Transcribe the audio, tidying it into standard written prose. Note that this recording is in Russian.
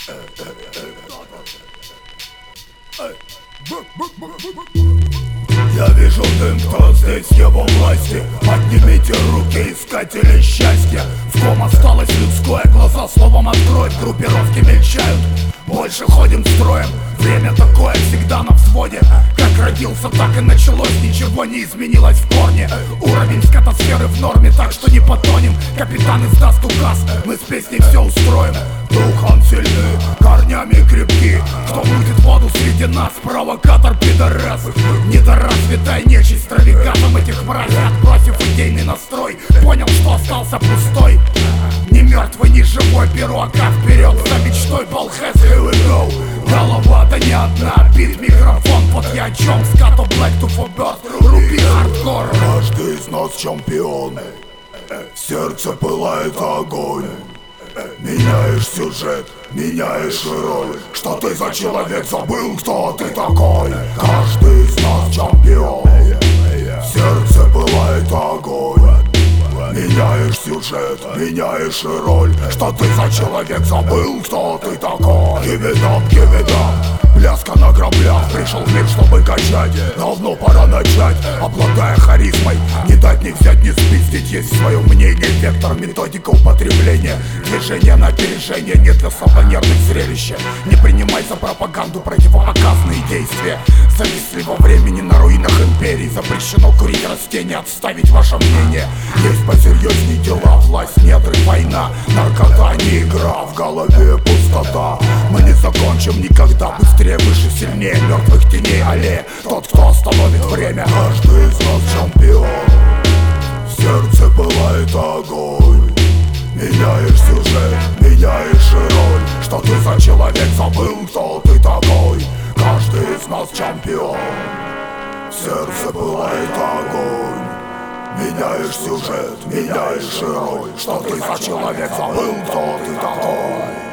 Я вижу дым, кто здесь его власти. Поднимите руки, искатели счастья. В ком осталось людское, глаза словом откроет. Группировки мельчают, больше ходим строем. Время такое, всегда на взводе. Как родился, так и началось, ничего не изменилось в корне. Уровень скатосферы в норме, так что не потонем. Капитан издаст указ, мы с песней все устроим. Духом сильны, корнями крепки. Кто будет воду среди нас? Провокатор, пидорас. Недоразвитая нечисть травикатом этих мразей. Отбросив идейный настрой, понял, что остался пустой. Не мертвый, не живой, беру АК вперед. За мечтой полхэс, here we go. Голова-то не одна, бит, микрофон. Вот я о чем, скату black to for bird. Руби хардкор. Каждый из нас чемпион. В сердце пылает огонь. Меняешь сюжет, меняешь роль. Что ты за человек, забыл, кто ты такой? Каждый из нас чемпион. В сердце пылает огонь. Меняешь сюжет, меняешь роль. Что ты за человек, забыл, кто ты такой? Give it up, give it up. Пляска на граблях, пришел в мир, чтобы качать. Давно пора начать, обладая харизмой. Не дать, не взять, не спиздить. Есть свое мнение, вектор, методика употребления. Движение на опережение, нет для слабонервных зрелища. Не принимай за пропаганду противопоказные действия. Зависли во времени на руинах империй. Запрещено курить растения, отставить ваше мнение. Есть посерьезней дела, власть, недры, война. Наркота, не игра, в голове пустота. Мы не закончим никогда, быстрее, выше, сильнее мертвых теней аллея. Тот, кто остановит время. Каждый из нас чемпион. В сердце пылает огонь. Меняешь сюжет, меняешь роль. Что ты за человек, забыл, кто ты такой? Каждый из нас чемпион. В сердце пылает огонь. Меняешь сюжет, меняешь роль. Что ты за человек, забыл, кто ты такой?